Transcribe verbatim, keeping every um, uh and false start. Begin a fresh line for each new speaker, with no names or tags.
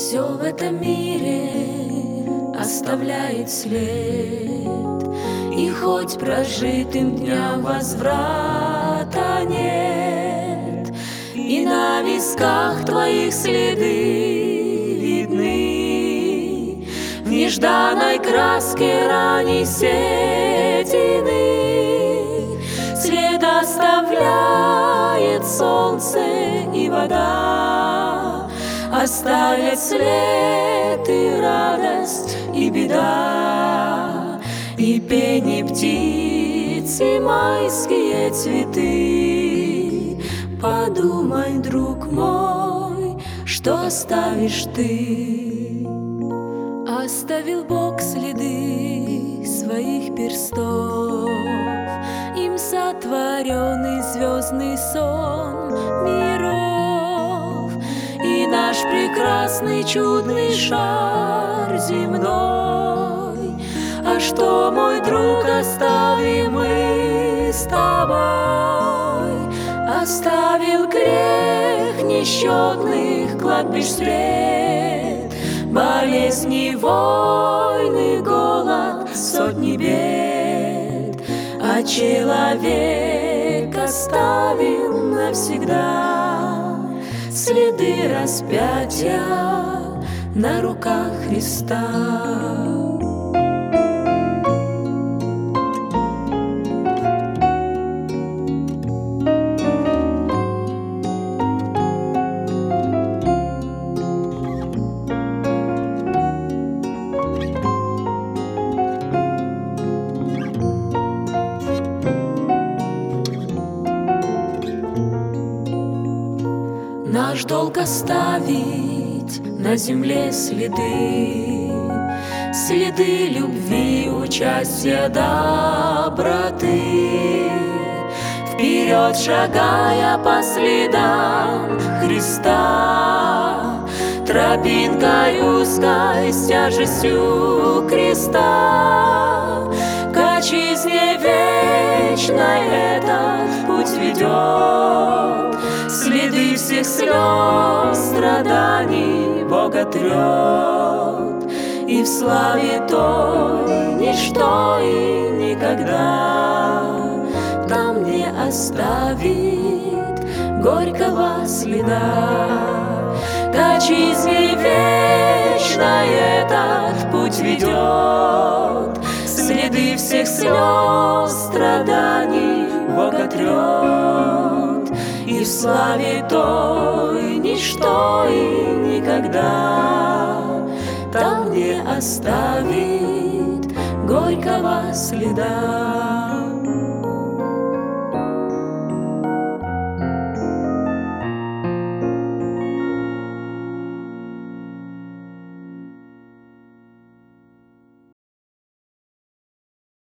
Все в этом мире оставляет след, и хоть прожитым дням возврата нет, и на висках твоих следы видны, в нежданной краске ранней седины. След оставляет солнце и вода, оставят след и радость, и беда, и пение птиц, и майские цветы. Подумай, друг мой, что оставишь ты. Оставил Бог следы своих перстов, им сотворенный звездный сон миров, и наш прекрасный чудный шар земной. А что, мой друг, оставим мы с тобой? Оставил грех несчетных кладбищ след, болезни, войны, голод, сотни бед. А человек оставил навсегда следы распятия на руках Христа. Наш долг оставить на земле следы, следы любви, участия, доброты. Вперед шагая по следам Христа, тропинкой узкой с тяжестью креста, к отчизне вечной этот путь ведет. Следы всех слез, страданий Бога трет, и в славе той ничто и никогда там не оставит горького следа. К отчизне вечной этот путь ведет, следы всех слез, страданий Бога трет, и в славе той ничто и никогда там не оставит горького следа.